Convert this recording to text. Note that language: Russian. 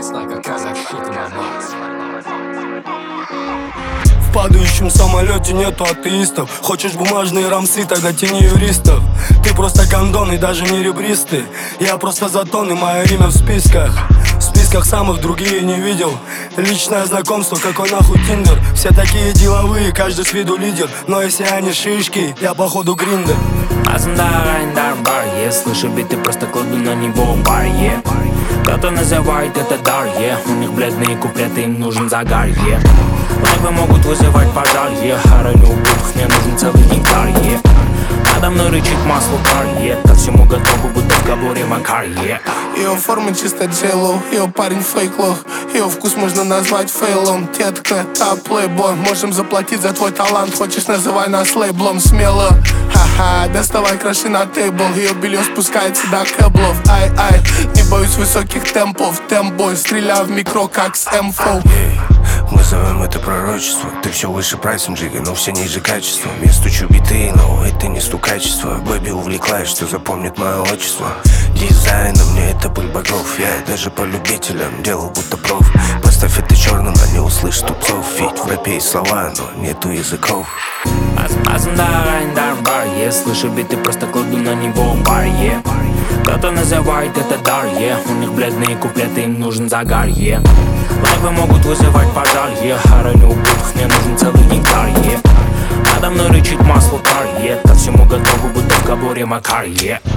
В падающем самолете нету атеистов. Хочешь бумажные рамсы, тогда тяни юристов. Ты просто гондон и даже не ребристый. Я просто затон и мое имя в списках. В списках самых другие не видел. Личное знакомство, какой нахуй Тиндер. Все такие деловые, каждый с виду лидер. Но если они шишки, я походу гриндер. Слышу биты, просто кладу на него бар, Кто-то называет это дар, У них бледные куплеты, им нужен загар, Лайвы могут вызывать пожар, Хороню убыток, мне нужен целый гектар, Надо мной рычит масло кар, Ко всему готовы, будто в габоре Макар, Ее форма чисто джейлоу, ее парень фейк-лох. Ее вкус можно назвать фейлом. Детка, та плейбой, можем заплатить за твой талант. Хочешь, называй нас лейблом смело. Ха-ха, доставай краши на тейбл. Ее белье спускается до кэблов. Ай-ай, не боюсь высоких темпов. Тембой, стреляю в микро, как с М4. Мы зовем это пророчество. Ты все выше прайсом, Джига, но все ниже качеством. Я стучу биты, но это не стукачество. Бэби увлеклась, что запомнит мое отчество. Дизайном мне это пыль богов. Я даже по любителям делал будто проф. Поставь это черным, они услышат тупцов. Ведь в рэпе есть слова, но нету языков. Слышу биты, просто кладу на него бар, Кто-то называет это дар, У них бледные куплеты, им нужен загар, Лайвы могут вызывать пожар, Хороню убыток, мне нужен целый гектар, Надо мной рычит масло кар, Ко всему готовы, будто в габоре Макар,